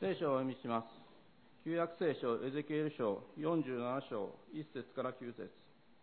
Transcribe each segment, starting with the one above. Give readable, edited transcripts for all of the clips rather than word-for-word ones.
聖書をお読みします。旧約聖書エゼキエル書47章1節から9節。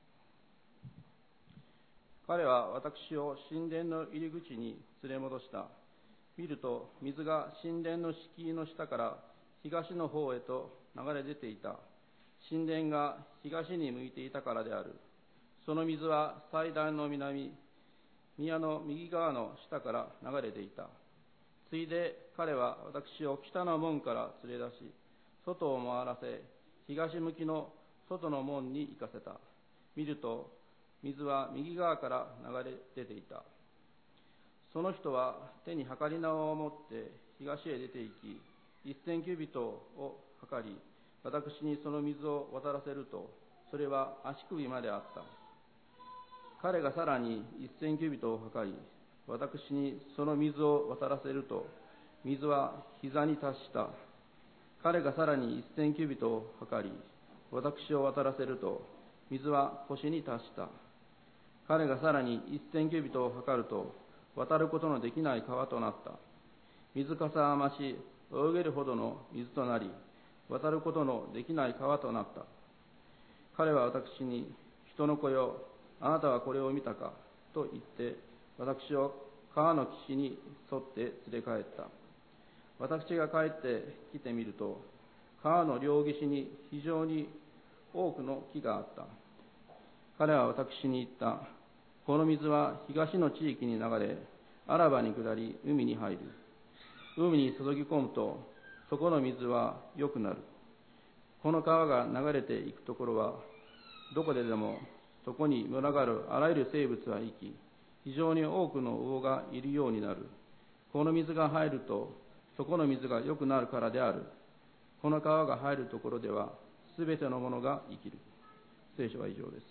彼は私を神殿の入り口に連れ戻した。見ると水が神殿の敷居の下から東の方へと流れ出ていた。神殿が東に向いていたからである。その水は祭壇の南、宮の右側の下から流れていた。ついで彼は私を北の門から連れ出し、外を回らせ、東向きの外の門に行かせた。見ると水は右側から流れ出ていた。その人は手に測り縄を持って東へ出て行き、1000キュビトを測り、私にその水を渡らせると、それは足首まであった。彼がさらに1000キュビトを測り、私にその水を渡らせると、水は膝に達した。彼がさらに1000キュビトを測り、私を渡らせると、水は腰に達した。彼がさらに1000キュビトを測ると、渡ることのできない川となった。水かさは増し、泳げるほどの水となり、渡ることのできない川となった。彼は私に、人の子よ、あなたはこれを見たかと言って、私を川の岸に沿って連れ帰った。私が帰ってきてみると、川の両岸に非常に多くの木があった。彼は私に言った。この水は東の地域に流れ、アラバに下り、海に入る。海に注ぎ込むと、そこの水は良くなる。この川が流れていくところは、どこででも、そこに群がるあらゆる生物は生き、非常に多くの魚がいるようになる。この水が入ると、そこの水が良くなるからである。この川が入るところでは、すべてのものが生きる。聖書は以上です。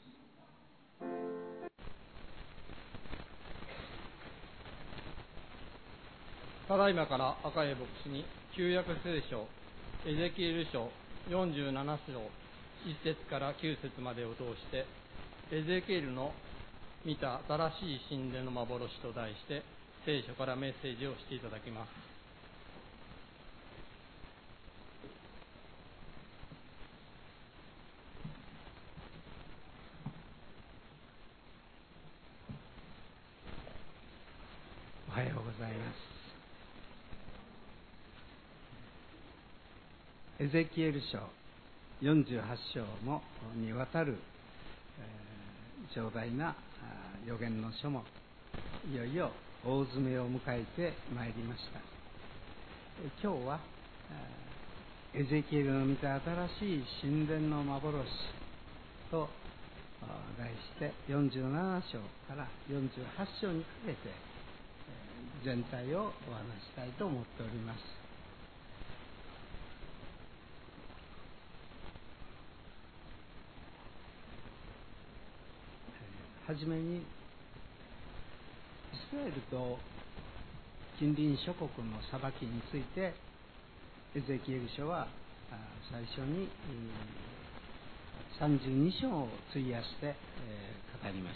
ただいまから赤江牧師に旧約聖書エゼキエル書47章1節から9節までを通してエゼキエルの見た新しい神殿の幻と題して聖書からメッセージをしていただきます。 おはようございます。エゼキエル書48章もにわたる、壮大な預言の書もいよいよ大詰めを迎えてまいりました。今日はエゼキエルの見た新しい神殿の幻と題して47章から48章にかけて全体をお話したいと思っております。はじめにイスラエルと近隣諸国の裁きについてエゼキエル書は最初に32章を費やして語りました。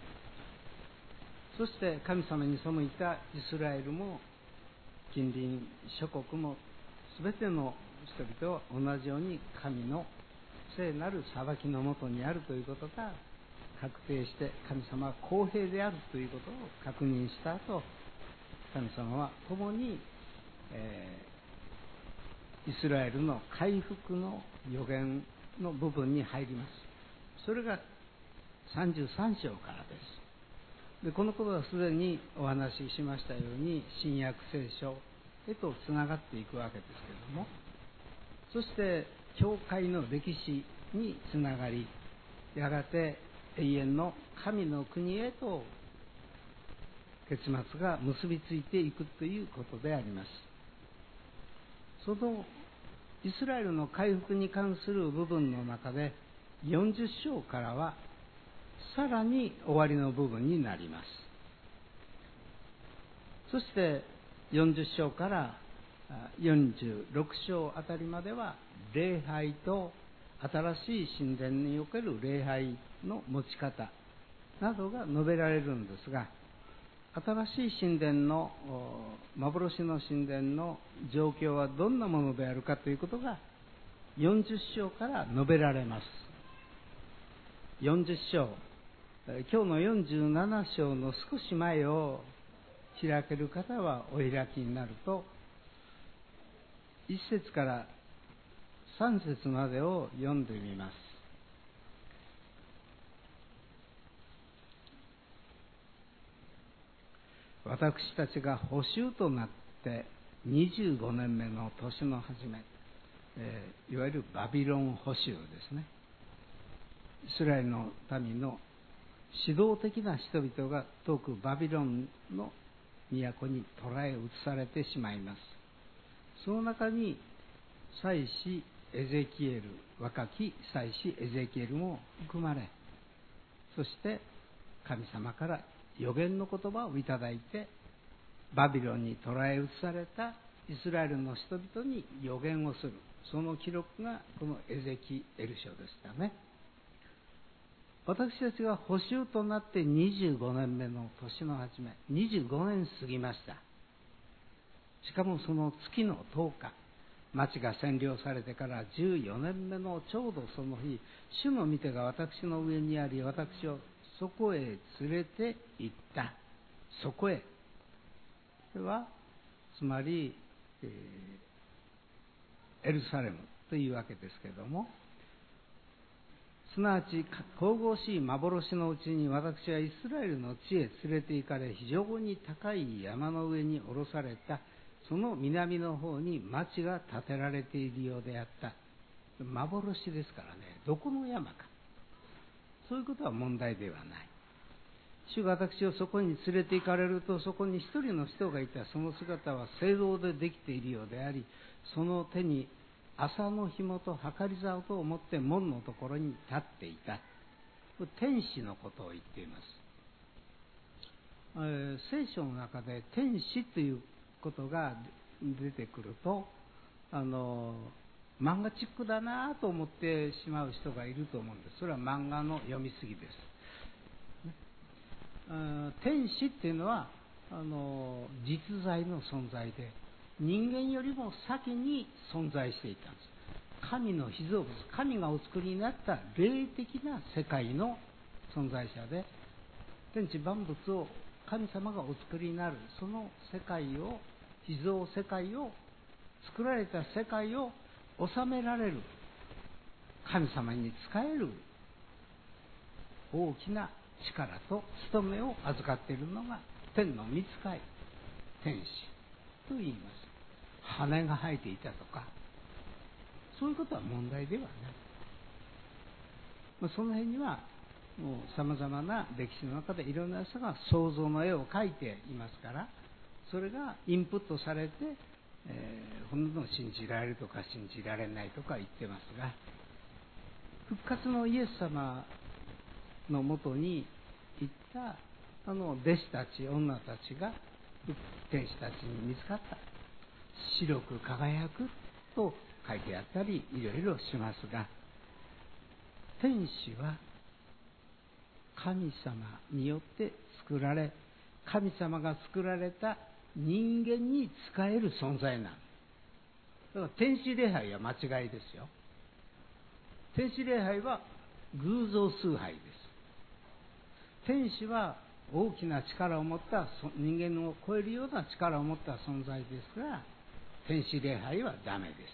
そして神様に背いたイスラエルも近隣諸国も全ての人々は同じように神の聖なる裁きのもとにあるということが確定して、神様は公平であるということを確認した後、神様は共に、イスラエルの回復の予言の部分に入ります。それが33章からです。でこのことはすでにお話ししましたように新約聖書へとつながっていくわけですけれども、そして教会の歴史につながり、やがて永遠の神の国へと結末が結びついていくということであります。そのイスラエルの回復に関する部分の中で40章からはさらに終わりの部分になります。そして40章から46章あたりまでは礼拝と新しい神殿における礼拝の持ち方などが述べられるんですが、 新しい神殿の幻の神殿の状況はどんなものであるかということが40章から述べられます。40章、今日の47章の少し前を開ける方はお開きになると、1節から3節までを読んでみます。私たちが捕囚となって25年目の年の初め、いわゆるバビロン捕囚ですね。イスラエルの民の指導的な人々が遠くバビロンの都に捕らえ移されてしまいます。その中に祭司エゼキエル、若き祭司エゼキエルも含まれ、そして神様から預言の言葉をいただいて、バビロンに捕らえ移されたイスラエルの人々に預言をする、その記録がこのエゼキエル書でしたね。私たちが捕囚となって25年目の年の初め、25年過ぎました。しかもその月の10日、町が占領されてから14年目のちょうどその日、主の御手が私の上にあり、私をそこへ連れて行った。そこへ。それは、つまり、エルサレムというわけですけれども、すなわち神々しい幻のうちに私はイスラエルの地へ連れて行かれ、非常に高い山の上に下ろされた。その南の方に町が建てられているようであった。幻ですからね、どこの山か、そういうことは問題ではない。主が私をそこに連れて行かれると、そこに一人の人がいた。その姿は青銅でできているようであり、その手に麻の紐と計り竿と思って門のところに立っていた。天使のことを言っています。聖書の中で天使ということが出てくると、漫画チックだなと思ってしまう人がいると思うんです。それは漫画の読みすぎです。天使っていうのは実在の存在で、人間よりも先に存在していたんです。神の被造物、神がお作りになった霊的な世界の存在者で、天地万物を神様がお作りになる、その世界を、被造世界を、作られた世界を治められる、神様に仕える大きな力と務めを預かっているのが天の御使い、天使と言います。羽が生えていたとか、そういうことは問題ではない。その辺にはもう様々な歴史の中でいろんな人が創造の絵を描いていますから、それがインプットされて、本当に信じられるとか信じられないとか言ってますが、復活のイエス様のもとに行った弟子たち、女たちが天使たちに見つかった。白く輝くと書いてあったりいろいろしますが、天使は神様によって作られ、神様が作られた人間に仕える存在なんです。だから天使礼拝は間違いですよ。天使礼拝は偶像崇拝です。天使は大きな力を持った、人間を超えるような力を持った存在ですが、天使礼拝はダメです。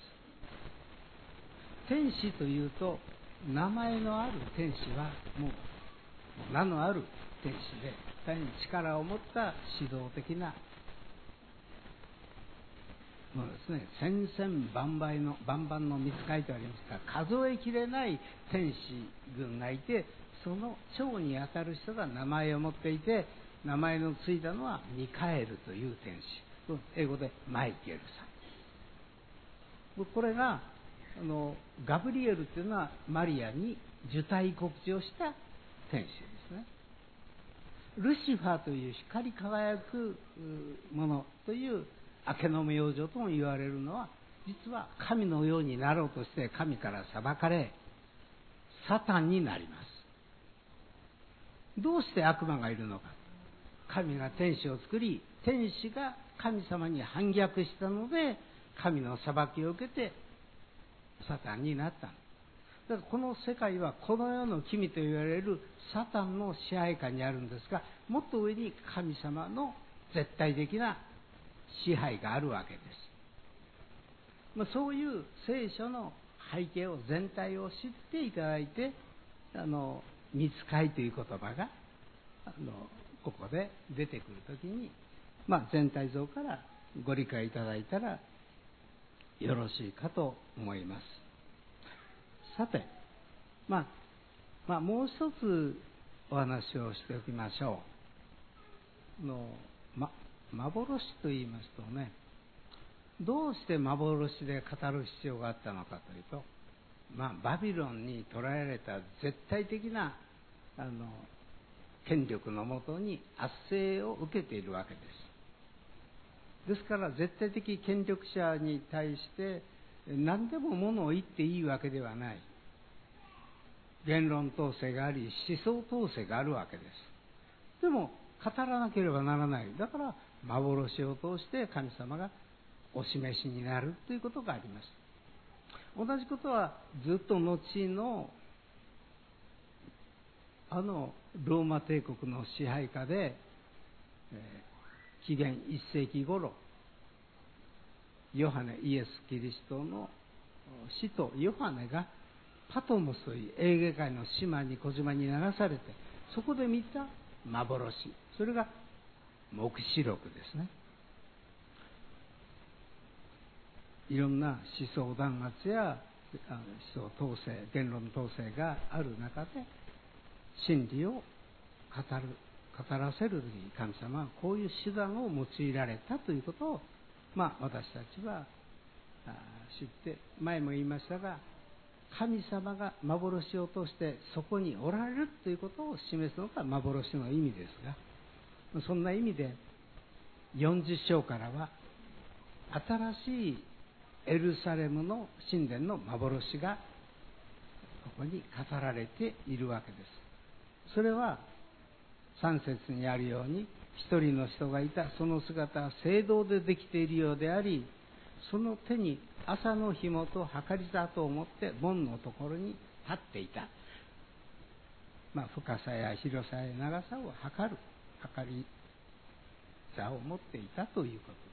天使というと、名前のある天使はもう名のある天使で、大変力を持った指導的なものですね。千々万々の御使いとありますが、数えきれない天使軍がいて、その長にあたる人が名前を持っていて、名前のついたのはミカエルという天使、英語でマイケルさん。これがガブリエルというのはマリアに受胎告知をした天使ですね。ルシファーという光り輝くものという明けの明星とも言われるのは、実は神のようになろうとして神から裁かれ、サタンになります。どうして悪魔がいるのか。 神が天使を作り、天使が神様に反逆したので、神の裁きを受けてサタンになったの。だからこの世界はこの世の君と言われるサタンの支配下にあるんですが、もっと上に神様の絶対的な支配があるわけです。そういう聖書の背景を、全体を知っていただいて、御使いという言葉がここで出てくるときに、全体像からご理解いただいたらよろしいかと思います。さて、もう一つお話をしておきましょう。幻と言いますとね、どうして幻で語る必要があったのかというと、バビロンに捕らえられた絶対的な権力のもとに圧政を受けているわけです。ですから絶対的権力者に対して何でも物を言っていいわけではない。言論統制があり、思想統制があるわけです。でも語らなければならない。だから幻を通して神様がお示しになるということがあります。同じことはずっと後のローマ帝国の支配下で、紀元1世紀頃、ヨハネ、イエス・キリストの使徒ヨハネがパトモスというエーゲ海の島に、小島に流されて、そこで見た幻、それが黙示録ですね。いろんな思想弾圧や思想統制、言論統制がある中で真理を語らせる時に、神様はこういう手段を用いられたということを、私たちは知って、前も言いましたが、神様が幻を通してそこにおられるということを示すのが幻の意味ですが、そんな意味で40章からは新しいエルサレムの神殿の幻がここに語られているわけです。それは3節にあるように、一人の人がいた。その姿は青銅でできているようであり、その手に麻の紐と計り座とを持って門のところに立っていた。深さや広さや長さを測る計り座を持っていたということです。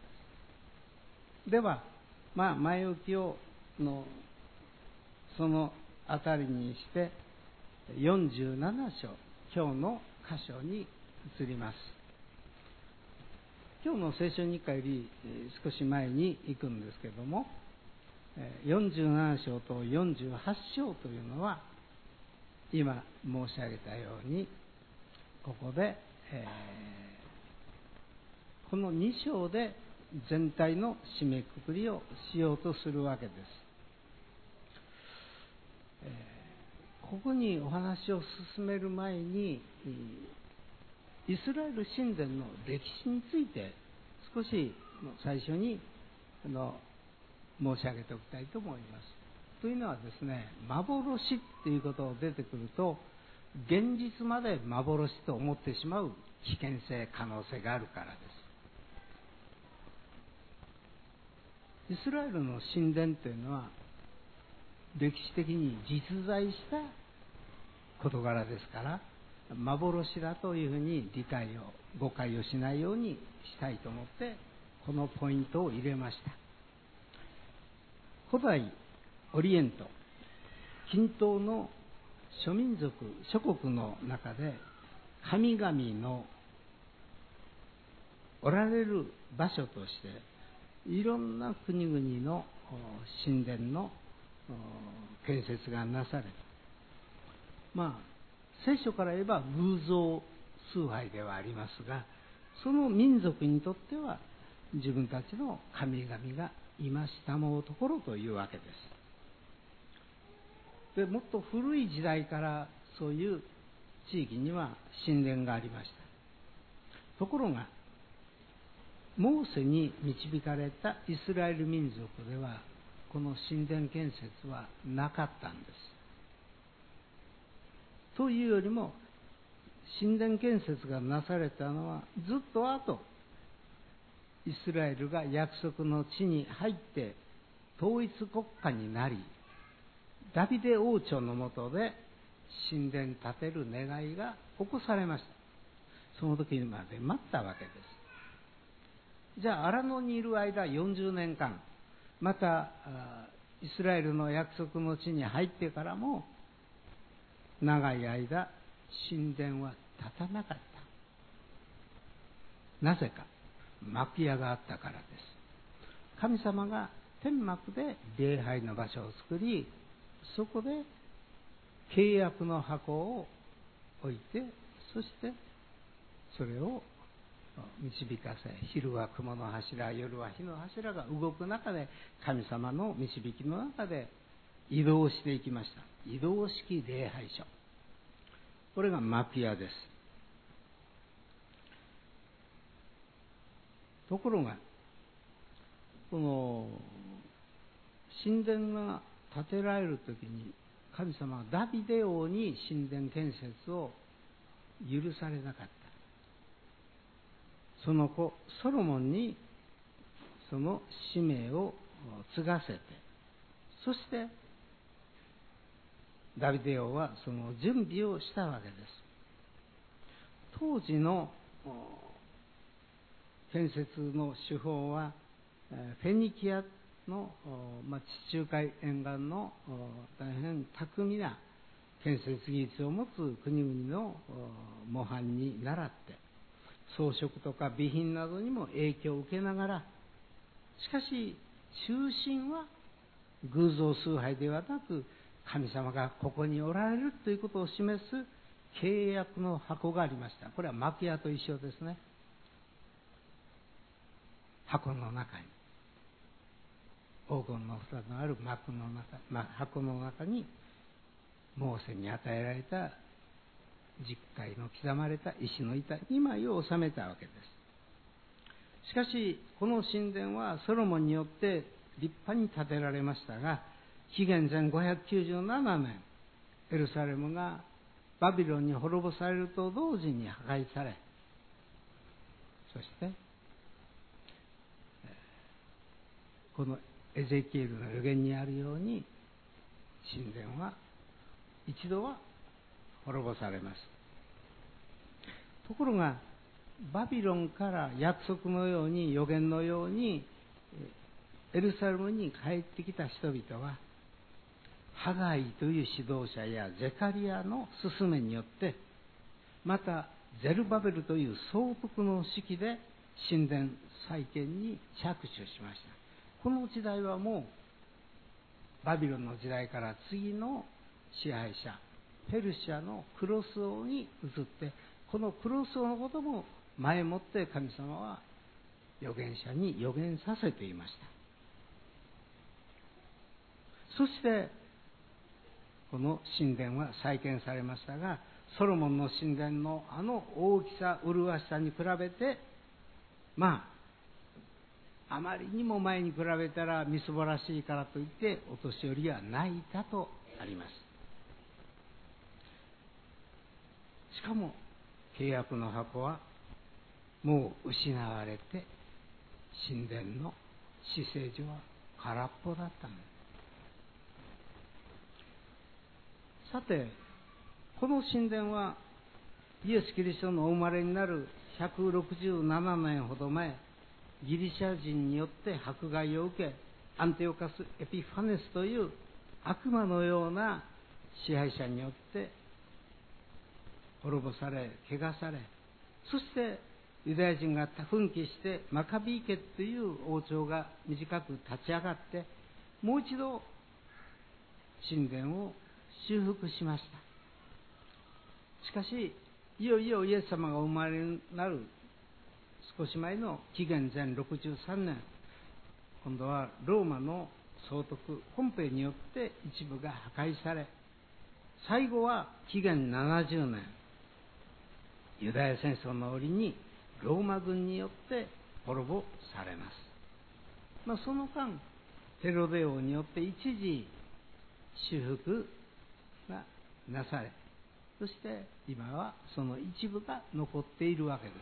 では、前置きをそのあたりにして47章、今日の箇所に移ります。今日の聖書日課より少し前に行くんですけども、47章と48章というのは、今申し上げたように、ここで、この2章で全体の締めくくりをしようとするわけです。ここにお話を進める前に、イスラエル神殿の歴史について少し最初に申し上げておきたいと思います。というのはですね、幻っていうことが出てくると、現実まで幻と思ってしまう危険性、可能性があるからです。イスラエルの神殿というのは歴史的に実在した事柄ですから、幻だというふうに誤解をしないようにしたいと思って、このポイントを入れました。古代オリエント、近東の諸民族、諸国の中で、神々のおられる場所として、いろんな国々の神殿の建設がなされた。聖書から言えば偶像崇拝ではありますが、その民族にとっては自分たちの神々が今慕うところというわけです。で、もっと古い時代からそういう地域には神殿がありました。ところがモーセに導かれたイスラエル民族では、この神殿建設はなかったんです。というよりも、 神殿建設がなされたのはずっと後、イスラエルが約束の地に入って統一国家になり、ダビデ王朝の下で神殿建てる願いが起こされました。その時まで待ったわけです。じゃあ荒野にいる間40年間、またイスラエルの約束の地に入ってからも長い間神殿は建たなかった。なぜか、幕屋があったからです。神様が天幕で礼拝の場所を作り、そこで契約の箱を置いて、そしてそれを導かせ、昼は雲の柱、夜は火の柱が動く中で、神様の導きの中で移動していきました。移動式礼拝所、これが幕屋です。ところが、この神殿が建てられるときに、神様はダビデ王に神殿建設を許されなかった。その子ソロモンにその使命を継がせて、そしてダビデ王はその準備をしたわけです。当時の建設の手法はフェニキアの地中海沿岸の大変巧みな建設技術を持つ国々の模範に倣って、装飾とか備品などにも影響を受けながら、しかし中心は偶像崇拝ではなく、神様がここにおられるということを示す契約の箱がありました。これは幕屋と一緒ですね。箱の中に、黄金の蓋のある箱の中に、モーセに与えられた十戒の刻まれた石の板2枚を収めたわけです。しかしこの神殿はソロモンによって立派に建てられましたが、紀元前597年、エルサレムがバビロンに滅ぼされると同時に破壊され、そしてこのエゼキエルの預言にあるように、神殿は一度は滅ぼされます。ところがバビロンから約束のように、預言のようにエルサレムに帰ってきた人々は、ハガイという指導者やゼカリアの勧めによって、またゼルバベルという総督の指揮で神殿再建に着手しました。この時代はもうバビロンの時代から次の支配者ペルシャのクロス王に移って、このクロス王のことも前もって神様は預言者に預言させていました。そしてこの神殿は再建されましたが、ソロモンの神殿のあの大きさ麗しさに比べて、あまりにも前に比べたらみすぼらしいからといってお年寄りは泣いたとあります。しかも契約の箱はもう失われて、神殿の至聖所は空っぽだったのです。さて、この神殿はイエス・キリストのお生まれになる167年ほど前、ギリシャ人によって迫害を受け、アンティオカス・エピファネスという悪魔のような支配者によって滅ぼされ、汚され、そしてユダヤ人が奮起してマカビー家という王朝が短く立ち上がって、もう一度神殿を修復しました。しかしいよいよイエス様がお生まれになる少し前の紀元前63年、今度はローマの総督ポンペイによって一部が破壊され、最後は紀元70年、ユダヤ戦争の折にローマ軍によって滅ぼされます。その間ヘロデ王によって一時修復がなされ、 そして今はその一部が残っているわけです。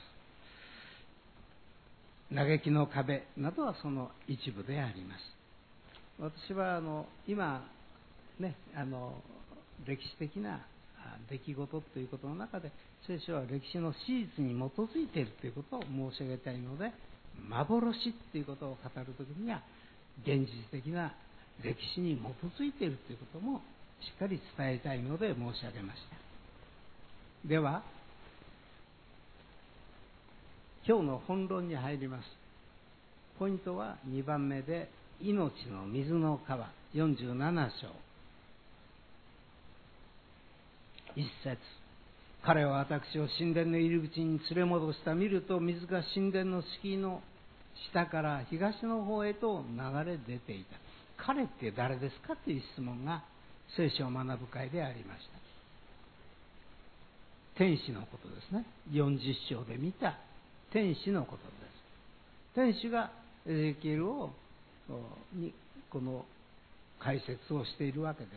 嘆きの壁などはその一部であります。私は今ね、歴史的な出来事ということの中で、聖書は歴史の史実に基づいているということを申し上げたいので、幻ということを語るときには現実的な歴史に基づいているということもしっかり伝えたいので申し上げました。では今日の本論に入ります。ポイントは2番目で、命の水の川47章1節、彼は私を神殿の入り口に連れ戻した。見ると水が神殿の敷居の下から東の方へと流れ出ていた。彼って誰ですかという質問が聖書を学ぶ会でありました。天使のことですね。40章で見た天使のことです。天使がエゼキエルにこの解説をしているわけです。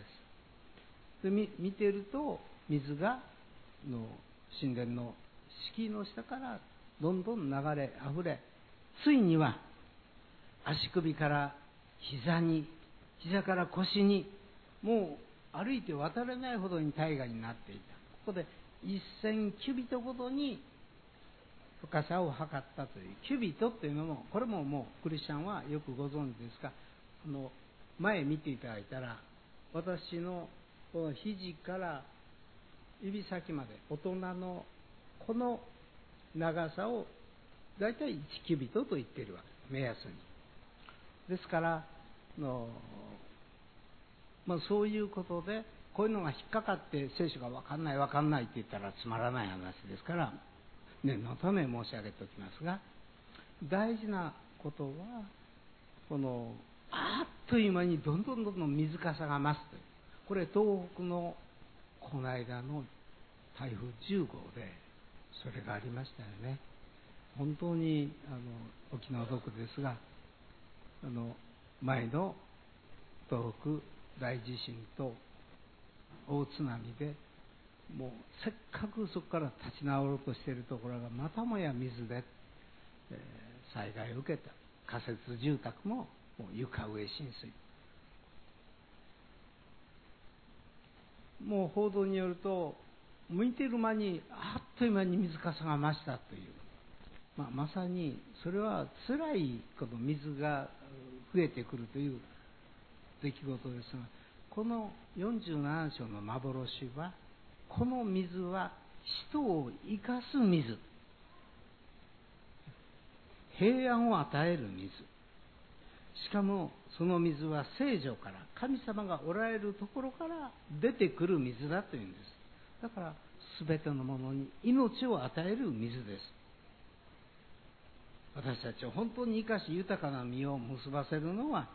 で見ていると、水が神殿の敷居の下からどんどん流れあふれ、ついには足首から膝から腰に、もう歩いて渡れないほどに大河になっていた。ここで1000キュビトごとに深さを測ったという。キュビトというのも、これももうクリスチャンはよくご存知ですが、前見ていただいたら、私のこの肘から指先まで、大人のこの長さをだいたい1キュビトと言っているわけ、目安に。ですからそういうことで、こういうのが引っかかって聖書が分かんないって言ったらつまらない話ですから、念のため申し上げておきますが、大事なことはあっという間にどんどん水かさが増すという。これ東北のこの間の台風10号でそれがありましたよね。本当にお気の毒ですが、前の東北大地震と大津波で、もうせっかくそこから立ち直ろうとしているところがまたもや水で、災害を受けた。仮設住宅ももう床上浸水。もう報道によると、向いている間にあっという間に水かさが増したという、まさにそれは辛いこの水が増えてくるという出来事ですが、この47章の幻は、この水は人を生かす水、平安を与える水、しかもその水は聖女から、神様がおられるところから出てくる水だというんです。だから全てのものに命を与える水です。私たちを本当に生かし豊かな実を結ばせるのは、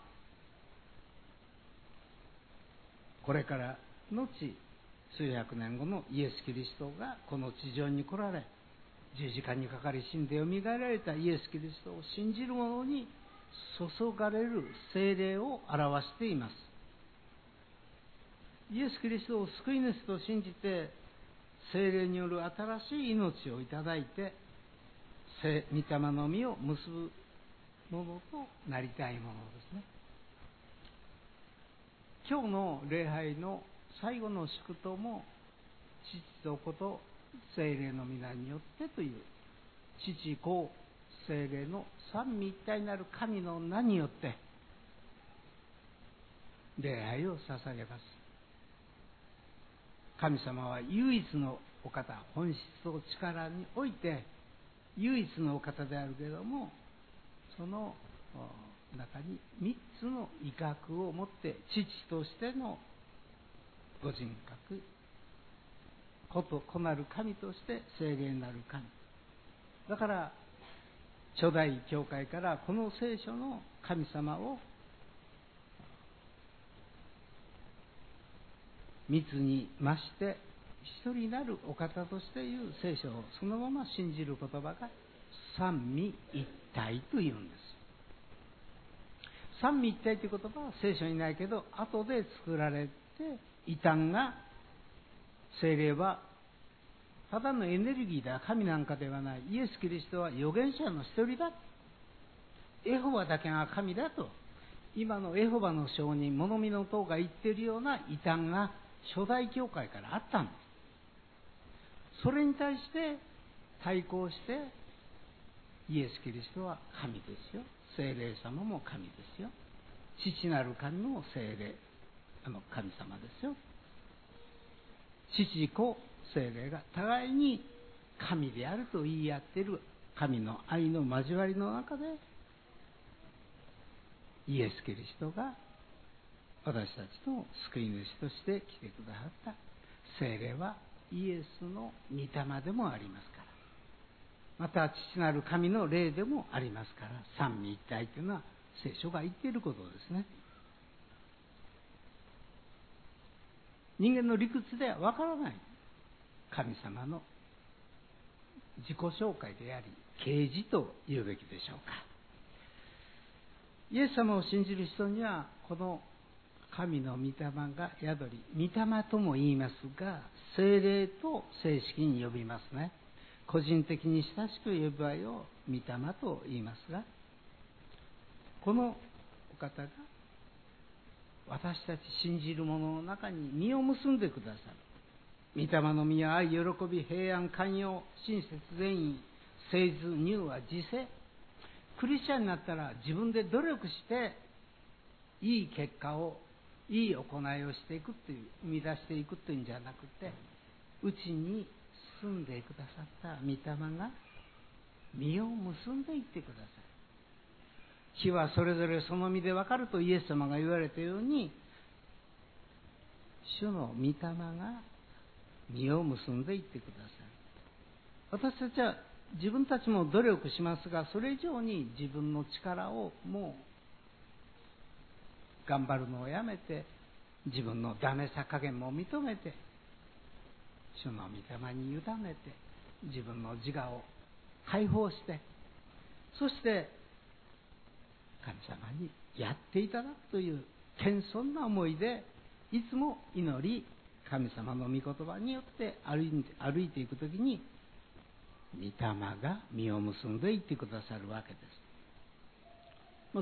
これから後数百年後のイエス・キリストがこの地上に来られ、十字架にかかり死んでよみがえられたイエス・キリストを信じる者に注がれる聖霊を表しています。イエス・キリストを救い主と信じて、聖霊による新しい命をいただいて、御霊の実を結ぶものとなりたいものですね。今日の礼拝の最後の祝祷も、父と子と聖霊の皆によってという、父子聖霊の三位一体なる神の名によって礼拝を捧げます。神様は唯一のお方、本質と力において唯一のお方であるけれども、その中に3つの威嚇を持って、父としてのご人格、子なる神として聖霊なる神。だから初代教会からこの聖書の神様を密に増して一人なるお方としていう聖書をそのまま信じる言葉が三位一体というんです。三位一体という言葉は聖書にないけど、後で作られて、異端が聖霊はただのエネルギーだ、神なんかではない。イエス・キリストは預言者の一人だ。エホバだけが神だと、今のエホバの証人、物見の塔が言っているような異端が初代教会からあったんです。それに対して対抗してイエス・キリストは神ですよ。聖霊様も神ですよ。父なる神も聖霊、神様ですよ。父子聖霊が互いに神であると言い合っている神の愛の交わりの中で、イエス・キリストが私たちの救い主として来てくださった。聖霊はイエスの御霊でもありますから、また父なる神の霊でもありますから、三位一体というのは聖書が言っていることですね。人間の理屈ではわからない神様の自己紹介であり、啓示と言うべきでしょうか。イエス様を信じる人には、この神の御霊が宿り、御霊とも言いますが、聖霊と正式に呼びますね。個人的に親しく呼ぶ場合を御霊と言いますが、このお方が私たち信じる者の中に実を結んでくださる。御霊の実は愛、喜び、平安、寛容、親切、善意、誠実、柔和、自制。クリスチャンになったら自分で努力していい結果を、いい行いをしていくっていう、生み出していくっていうんじゃなくて、うちに住んでくださった御霊が実を結んでいってください。木はそれぞれその実で分かるとイエス様が言われたように、主の御霊が実を結んでいってください。私たちは自分たちも努力しますが、それ以上に自分の力をもう頑張るのをやめて、自分のダメさ加減も認めて、主の御霊に委ねて、自分の自我を解放して、そして神様にやっていただくという謙遜な思いでいつも祈り、神様の御言葉によって歩いていくときに、御霊が実を結んでいってくださるわけです。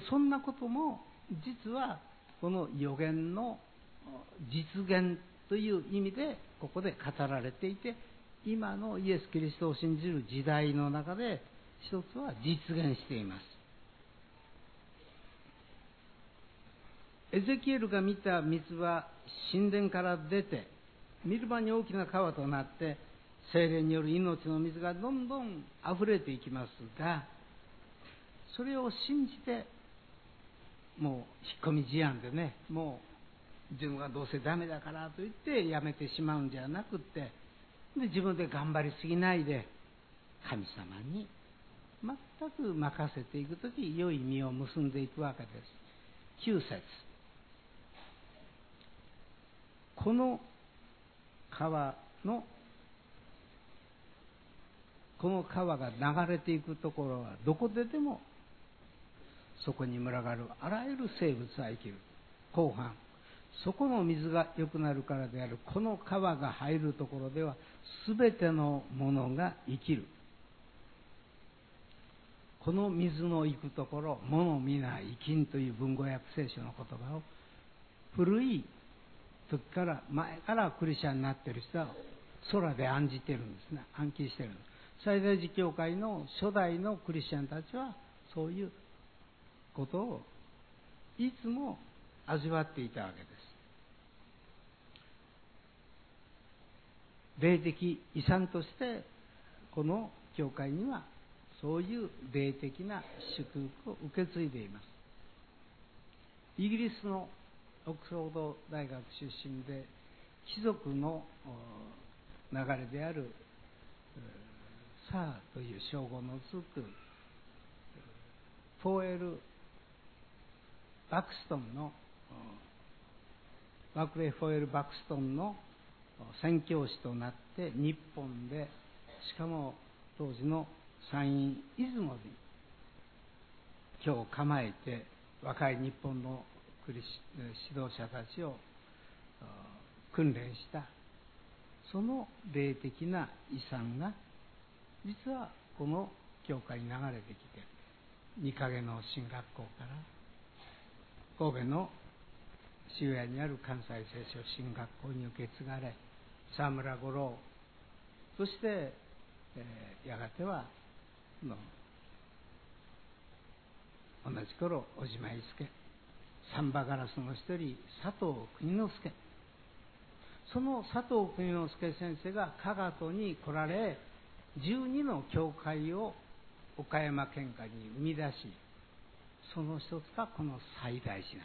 そんなことも実はこの預言の実現という意味でここで語られていて、今のイエス・キリストを信じる時代の中で一つは実現しています。エゼキエルが見た水は神殿から出て、見る間に大きな川となって、聖霊による命の水がどんどん溢れていきますが、それを信じて、もう引っ込み思案でね、もう自分がどうせダメだからと言ってやめてしまうんじゃなくって、で自分で頑張りすぎないで、神様に全く任せていくとき、良い実を結んでいくわけです。9節。この川が流れていくところはどこででもそこに群がるあらゆる生物は生きる。後半、そこの水が良くなるからである。この川が入るところでは全てのものが生きる。この水の行くところ、物皆生きんという文語訳聖書の言葉を古い時から前からクリスチャンになっている人は空で案じているんですね。暗記しているんです。最大寺教会の初代のクリスチャンたちはそういうことをいつも味わっていたわけです。霊的遺産としてこの教会にはそういう霊的な祝福を受け継いでいます。イギリスのオックスフォード大学出身で貴族の流れであるサーという称号のつくフォーエル・バクストンのバークレー・フォーエル・バクストンの宣教師となって日本で、しかも当時の山陰出雲に居を構えて若い日本の指導者たちを訓練した、 その霊的な遺産が実はこの教会に流れてきて、御影の進学校から神戸の渋谷にある関西聖書進学校に受け継がれ、沢村五郎、そして、やがては同じ頃小島伊助、サンバガラスの一人佐藤国之助、その佐藤国之助先生が加賀戸に来られ、12の教会を岡山県下に生み出し、その一つがこの西大寺なんです。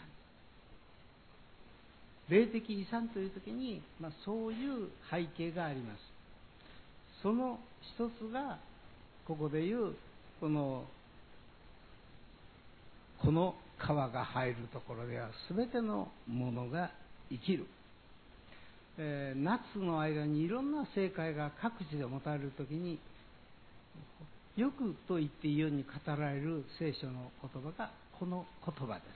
霊的遺産という時に、そういう背景があります。その一つがここでいうこの川が入るところでは全てのものが生きる。夏の間にいろんな正解が各地で持たれるときに、よくと言っていいように語られる聖書の言葉がこの言葉です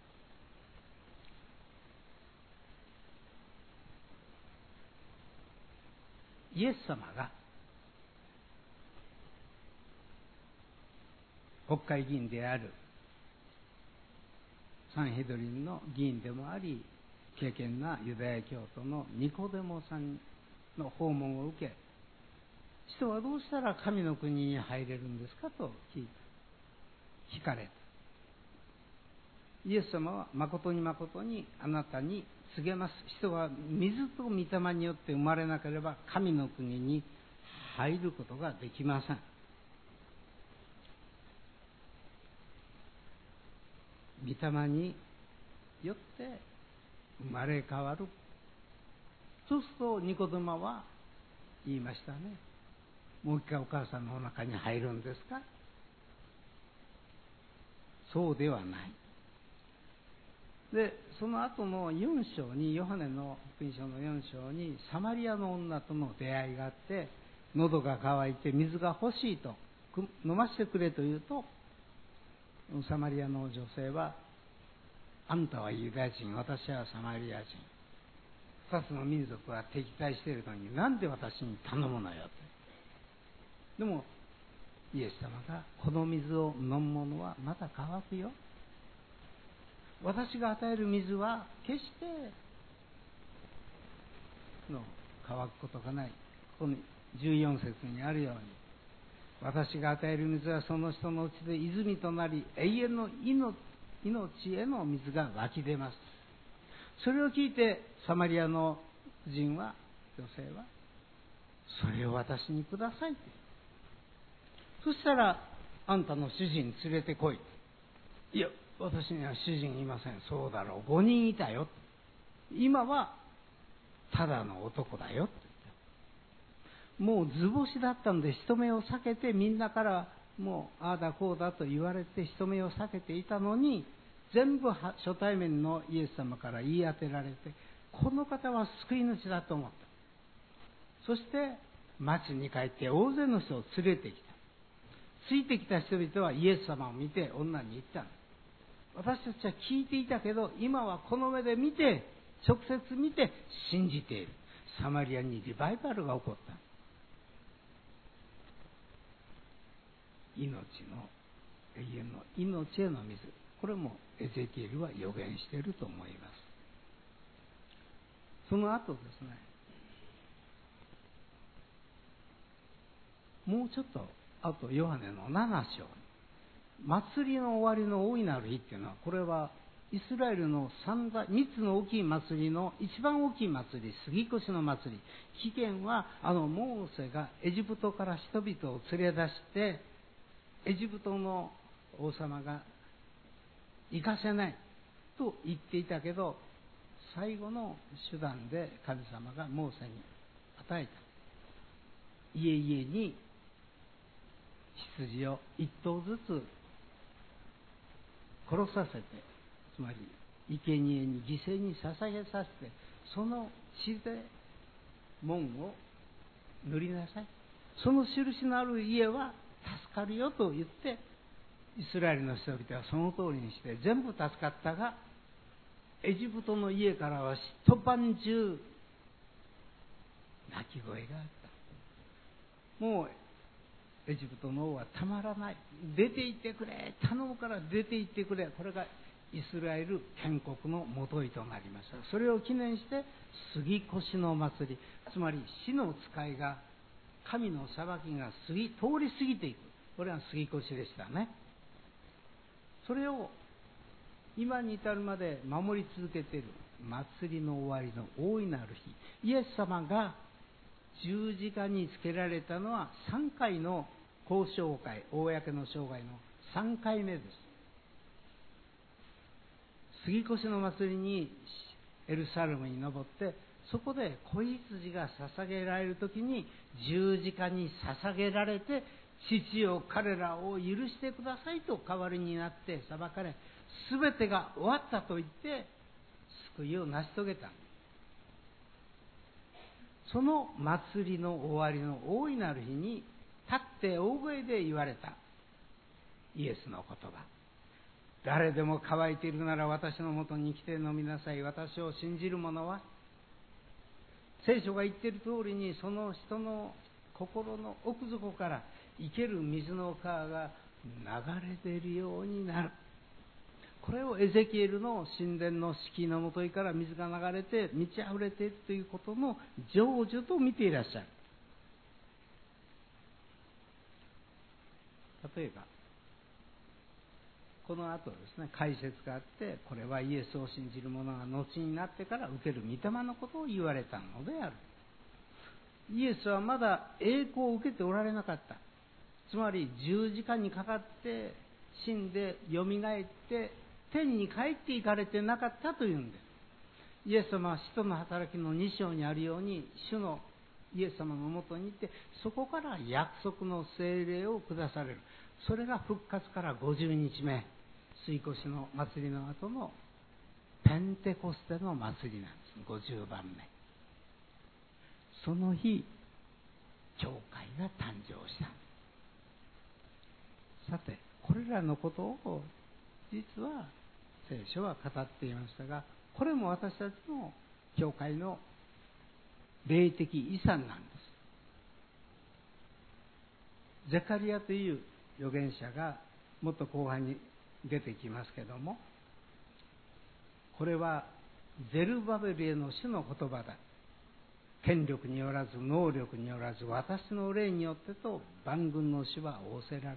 。イエス様が国会議員であるサンヘドリンの議員でもあり、敬虔なユダヤ教徒のニコデモさんの訪問を受け、人はどうしたら神の国に入れるんですかと聞かれた。イエス様は誠に誠にあなたに告げます。人は水と御霊によって生まれなければ神の国に入ることができません。御霊によって生まれ変わる。そうするとニコデモは言いましたね。もう一回お母さんのお腹に入るんですか？そうではない。で、その後の4章に、ヨハネの福音書の4章にサマリアの女との出会いがあって、喉が渇いて水が欲しいと、飲ませてくれと言うと、サマリアの女性は、あんたはユダヤ人、私はサマリア人、2つの民族は敵対しているのになんで私に頼むのよと。でもイエス様が、この水を飲む者はまた乾くよ、私が与える水は決して乾くことがない。この14節にあるように、私が与える水はその人のうちで泉となり、永遠の命への水が湧き出ます。それを聞いてサマリアの婦人は、女性は、それを私にくださいって。そしたら、あんたの主人連れてこい。いや、私には主人いません。そうだろう、5人いたよ。今はただの男だよって言って。もう図星だったんで人目を避けて、みんなからもうああだこうだと言われて人目を避けていたのに、全部初対面のイエス様から言い当てられて、この方は救い主だと思った。そして町に帰って大勢の人を連れてきた。ついてきた人々はイエス様を見て女に言ったの。私たちは聞いていたけど、今はこの目で見て、直接見て信じている。サマリアにリバイバルが起こった。命の永遠の命への水、これもエゼキエルは予言していると思います。その後ですね、もうちょっとあとヨハネの7章、祭りの終わりの大いなる日っていうのは、これはイスラエルの3つの大きい祭りの一番大きい祭り、杉越の祭り。起源はモーセがエジプトから人々を連れ出して、エジプトの王様が行かせないと言っていたけど、最後の手段で神様がモーセに与えた。家々に羊を一頭ずつ殺させて、つまり生贄に犠牲に捧げさせて、その血で門を塗りなさい、その印のある家は助かるよと言って、イスラエルの人々はその通りにして全部助かったが、エジプトの家からは一晩中泣き声があった。もうエジプトの王はたまらない。出て行ってくれ、頼むから出て行ってくれ。これがイスラエル建国のもといとなりました。それを記念して杉越の祭り、つまり死の使いが、神の裁きが通り過ぎていく、これが杉越でしたね。それを今に至るまで守り続けている祭りの終わりの大いなる日、イエス様が十字架につけられたのは3回の公生涯、公の生涯の3回目です。杉越の祭りにエルサレムに登って、そこで子羊が捧げられるときに十字架に捧げられて、父よ彼らを許してくださいと代わりになって裁かれ、すべてが終わったと言って救いを成し遂げた。その祭りの終わりの大いなる日に、立って大声で言われたイエスの言葉、誰でも乾いているなら私のもとに来て飲みなさい。私を信じる者は、聖書が言っている通りに、その人の心の奥底から生ける水の川が流れ出るようになる。これをエゼキエルの神殿の敷居のもといから水が流れて満ち溢れているということの成就と見ていらっしゃる。例えばこの後ですね、解説があって、これはイエスを信じる者が後になってから受ける御霊のことを言われたのである。イエスはまだ栄光を受けておられなかった。つまり十字架にかかって死んでよみがえって天に帰っていかれてなかったというんです。イエス様は使徒の働きの2章にあるように、主のイエス様のもとに行って、そこから約束の聖霊を下される。それが復活から50日目、杉越の祭りの後のペンテコステの祭りなんです。50番目。その日、教会が誕生した。さて、これらのことを実は聖書は語っていましたが、これも私たちの教会の霊的遺産なんです。ゼカリアという預言者がもっと後半に出てきますけども、これはゼルバベルへの主の言葉だ。権力によらず能力によらず私の霊によってと万軍の主は仰せられる。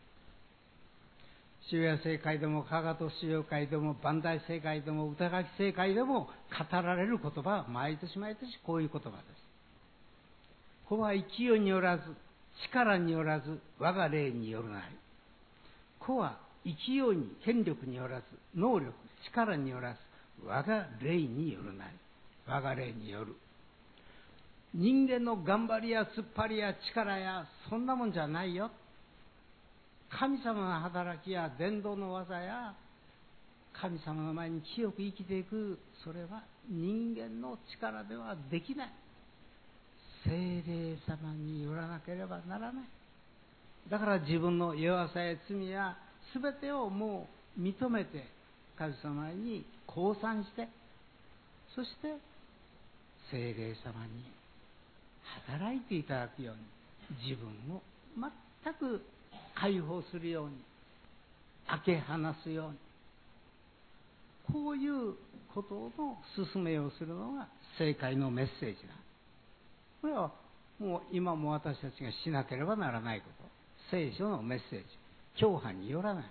主や聖会でも加賀と主要会でも万代聖会でも歌書き聖会でも語られる言葉は毎年毎年こういう言葉です。ここは勢いによらず力によらず我が霊によるなり。ここは勢いに権力によらず能力力によらず我が霊によるなり。我が霊による。人間の頑張りや突っ張りや力やそんなもんじゃないよ。神様の働きや伝道の技や神様の前に清く生きていく、それは人間の力ではできない。聖霊様によらなければならない。だから自分の弱さや罪や全てをもう認めて神様に降参して、そして聖霊様に働いていただくように、自分を全く解放するように、開け放すように、こういうことの進めをするのが聖会のメッセージだ。これはもう今も私たちがしなければならないこと。聖書のメッセージ、教派によらない。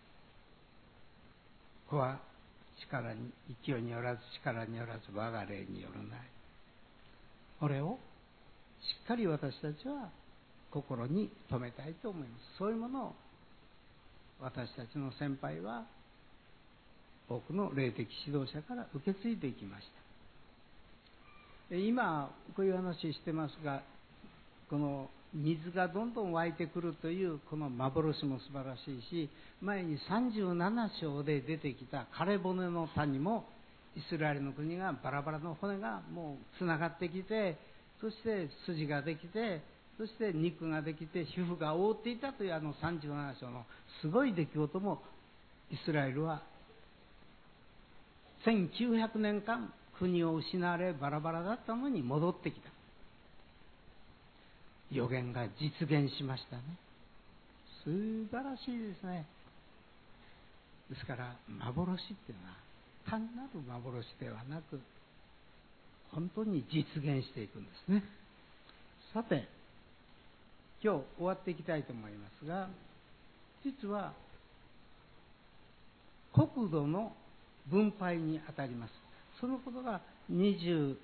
ここは力に勢いによらず力によらず我が霊によるない。これをしっかり私たちは心に留めたいと思います。そういうものを私たちの先輩は多くの霊的指導者から受け継いでいきました。今こういう話してますが、この水がどんどん湧いてくるというこの幻も素晴らしいし、前に37章で出てきた枯れ骨の谷も、イスラエルの国がバラバラの骨がもうつながってきて、そして筋ができて、そして肉ができて皮膚が覆っていたというあの37章のすごい出来事も、イスラエルは1900年間国を失われバラバラだったのに戻ってきた。 予言が実現しましたね。素晴らしいですね。ですから幻っていうのは単なる幻ではなく、本当に実現していくんですね。さて、今日終わっていきたいと思いますが、実は国土の分配にあたります。そのことが47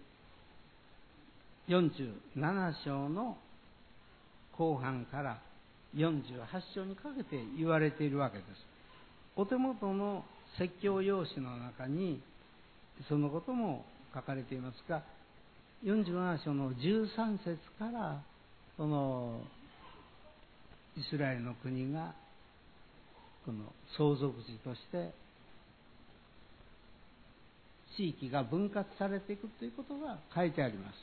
章の後半から48章にかけて言われているわけです。お手元の説教用紙の中にそのことも書かれていますが、47章の13節からそのイスラエルの国がこの相続地として地域が分割されていくということが書いてあります。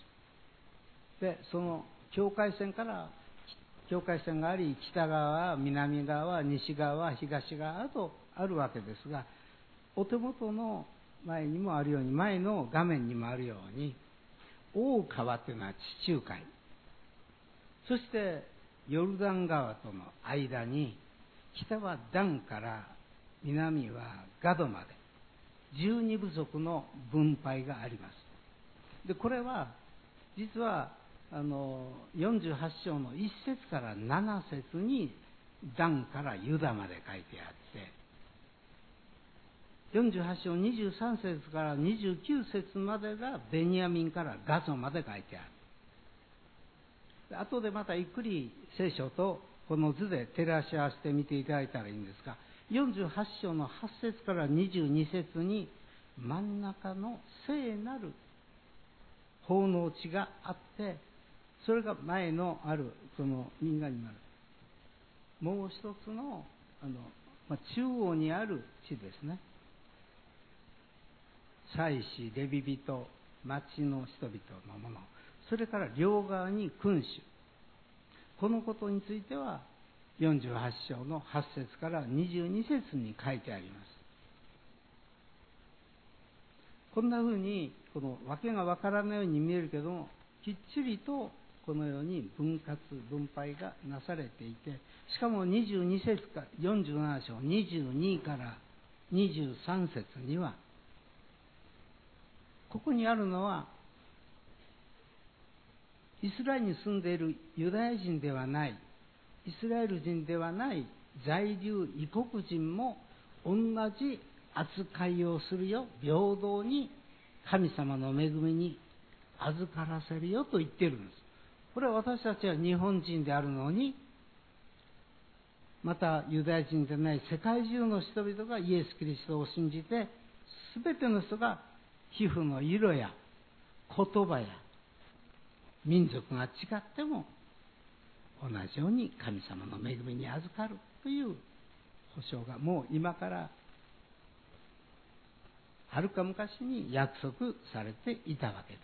で、その境界線があり、北側、南側、西側、東側とあるわけですが、お手元の前にもあるように、前の画面にもあるように、大川というのは地中海、そしてヨルダン川との間に、北はダンから南はガドまで12部族の分配があります。で、これは実は48章の1節から7節にダンからユダまで書いてあって、48章23節から29節までがベニヤミンからガゾまで書いてある。後でまたゆっくり聖書とこの図で照らし合わせてみていただいたらいいんですが、48章の8節から22節に真ん中の聖なる奉納地があって、それが前のあるその民家になるもう一つの中央にある地ですね。祭司、レビ人、町の人々のもの、それから両側に君主、このことについては48章の8節から22節に書いてあります。こんなふうにこの訳がわからないように見えるけども、きっちりとこのように分配がなされていて、しかも22節から47章22から23節には、ここにあるのはイスラエルに住んでいるユダヤ人ではない、イスラエル人ではない在留異国人も同じ扱いをするよ、平等に神様の恵みに預からせるよと言っているんです。これは私たちは日本人であるのに、またユダヤ人でない世界中の人々がイエス・キリストを信じて、すべての人が皮膚の色や言葉や民族が違っても同じように神様の恵みに預かるという保証がもう今からはるか昔に約束されていたわけです。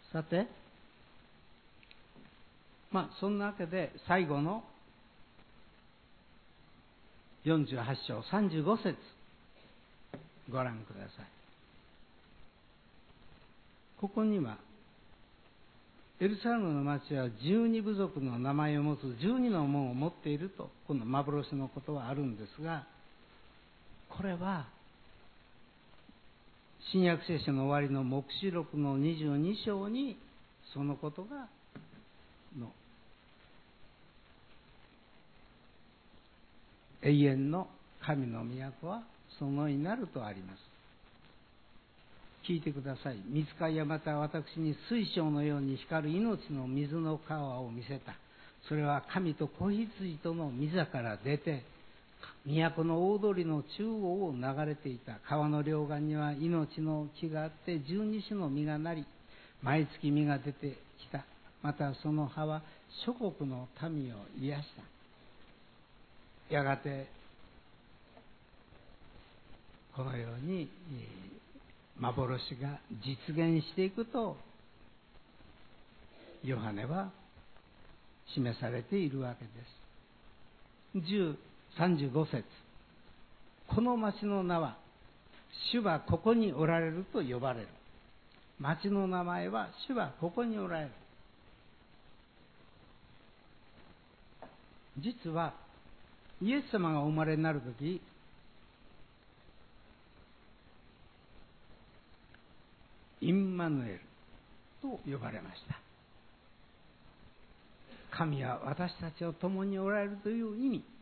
さて、そんなわけで最後の48章35節ご覧ください。ここにはエルサレムの町は12部族の名前を持つ12の門を持っていると、この幻のことはあるんですが、これは新約聖書の終わりの黙示録の22章にそのことが永遠の神の都はそのようになるとあります。聞いてください。御使いはまた私に水晶のように光る命の水の川を見せた。それは神と子羊との御座から出て、都の大通りの中央を流れていた。川の両岸には命の木があって、12種の実がなり、毎月実が出てきた。またその葉は諸国の民を癒した。やがてこのように幻が実現していくとヨハネは示されているわけです。35節、この町の名は主はここにおられると呼ばれる。町の名前は主はここにおられる。 実はイエス様がお生まれになるとき、インマヌエルと呼ばれました。神は私たちを共におられるという意味。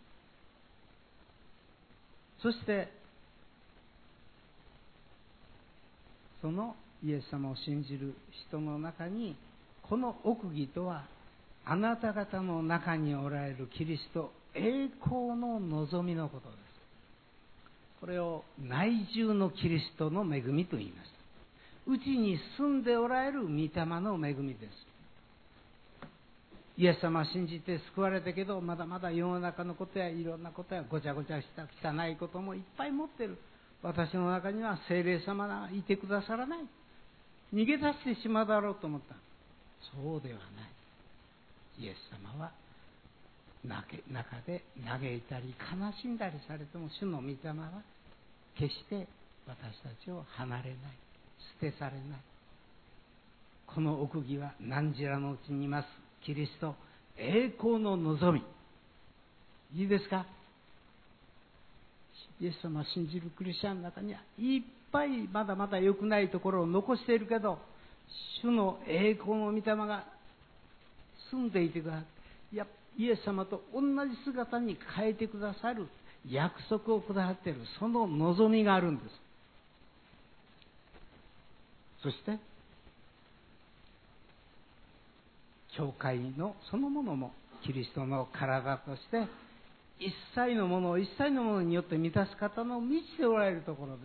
そしてそのイエス様を信じる人の中に、この奥義とは、あなた方の中におられるキリスト栄光の望みのことです。これを内住のキリストの恵みと言います。うちに住んでおられる御霊の恵みです。イエス様を信じて救われたけど、まだまだ世の中のことやいろんなことやごちゃごちゃした汚いこともいっぱい持ってる。私の中には聖霊様がいてくださらない。逃げ出してしまうだろうと思った。そうではない。イエス様は中で嘆いたり悲しんだりされても、主の御霊は決して私たちを離れない、捨て去れない。この奥義は汝らのうちにいますキリスト栄光の望み。いいですか。イエス様を信じるクリスチャンの中にはいっぱいまだまだ良くないところを残しているけど、主の栄光の御霊が住んでいてくださる。イエス様と同じ姿に変えてくださる約束をくださっている、その望みがあるんです。そして教会のそのものもキリストの体として一切のものを一切のものによって満たす方の満ちておられるところです。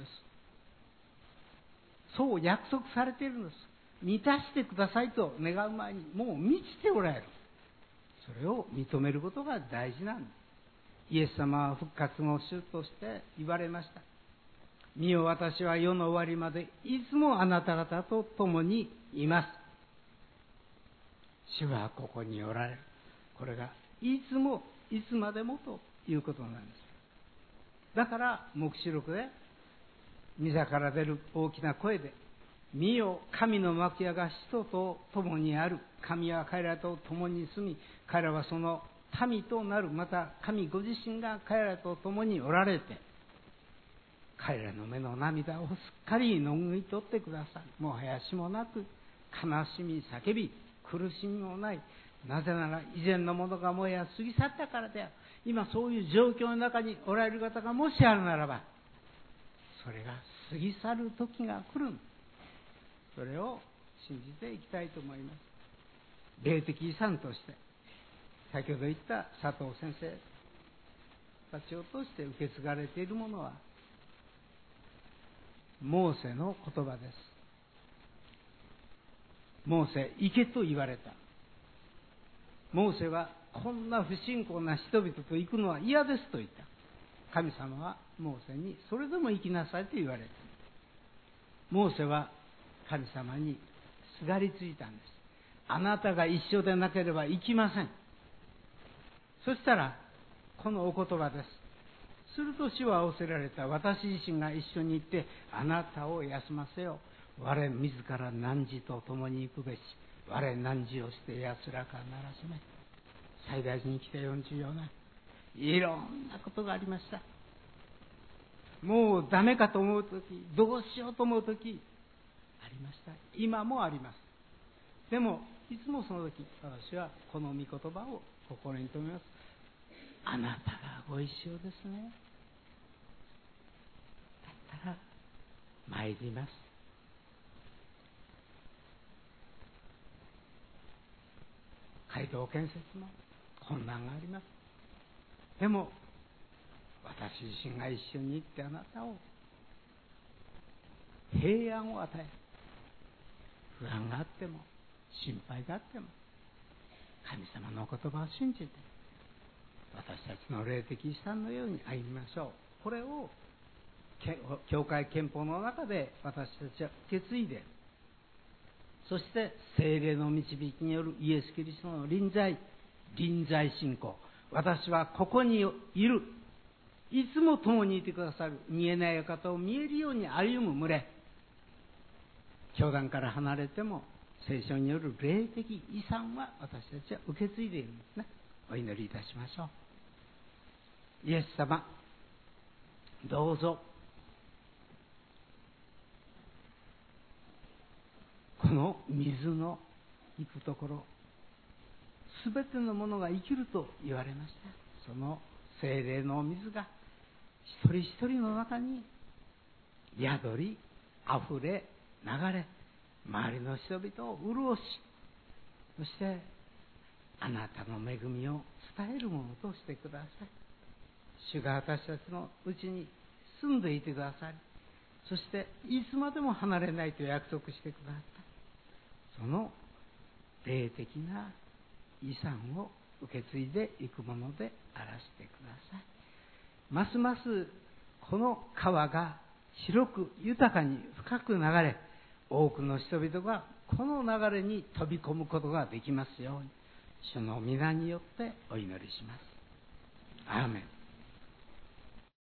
そう約束されているんです。満たしてくださいと願う前にもう満ちておられる。それを認めることが大事なんです。イエス様は復活の主として言われました。見よ、私は世の終わりまでいつもあなた方と共にいます。主はここにおられる。これがいつもいつまでもということなんです。だから黙示録で御座から出る大きな声で、見よ、神の幕屋が使徒と共にある。神は彼らと共に住み、彼らはその民となる。また神ご自身が彼らと共におられて、彼らの目の涙をすっかり拭い取ってください。もはやしもなく、悲しみ叫び苦しみもない。なぜなら以前のものがもや過ぎ去ったからだよ。今そういう状況の中におられる方がもしあるならば、それが過ぎ去る時が来る。それを信じていきたいと思います。霊的遺産として先ほど言った佐藤先生たちを通して受け継がれているものはモーセの言葉です。モーセ、行けと言われた。モーセはこんな不信仰な人々と行くのは嫌ですと言った。神様はモーセにそれでも行きなさいと言われた。モーセは神様にすがりついたんです。あなたが一緒でなければ行きません。そしたらこのお言葉です。すると主は仰せられた。私自身が一緒に行ってあなたを休ませよう。我自ら汝と共に行くべし。我汝をして安らかならしめ。最大寺に来て44年、いろんなことがありました。もうダメかと思うとき、どうしようと思うときありました。今もあります。でもいつもその時、私はこの御言葉を心に留めます。あなたがご一緒ですね。だったら参ります。街道建設も困難があります。でも私自身が一緒に行ってあなたを平安を与え、不安があっても心配があっても神様の言葉を信じて私たちの霊的遺産のように歩みましょう。これを教会憲法の中で私たちは受け継いで、そして聖霊の導きによるイエス・キリストの臨在信仰、私はここにいる、いつも共にいてくださる見えない方を見えるように歩む群れ、教団から離れても聖書による霊的遺産は私たちは受け継いでいるんですね。 お祈りいたしましょう。イエス様、どうぞこの水の行くところ、すべてのものが生きると言われました。その聖霊の水が一人一人の中に宿り、あふれ、流れ、周りの人々を潤し、そしてあなたの恵みを伝えるものとしてください。主が私たちのうちに住んでいてくださり、そしていつまでも離れないと約束してくださった、その霊的な遺産を受け継いでいくものであらせてください。ますますこの川が広く豊かに深く流れ、多くの人々がこの流れに飛び込むことができますように、主の皆によってお祈りします。アーメン。